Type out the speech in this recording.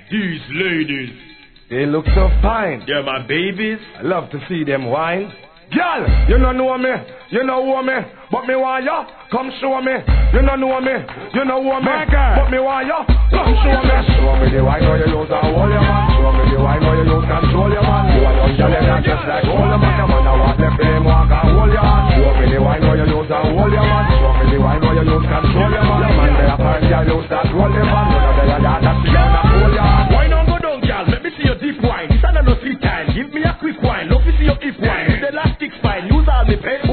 These ladies, they look so fine. they're my babies. I love to see them wine. Girl, you don't know me, you know who me, but me want ya, come show me. You don't know me, you know who me, but me want ya, come show me. Show me the wine, how you use and hold your man. Show me the wine, how you use control your man. You are young, girl, and just like hold your man. The man I want left him walk and hold your hand. Show me the wine, how you use and hold your man. Show me the wine, how you use control your man. The man they apart, you use that hold your man. You know they are that she gonna hold your hand. Wine on go down, girl, let me see your deep wine. This ain't no sweet time, give me a quick wine. Love to see your hip wine, with the elastic spine, use all the pain.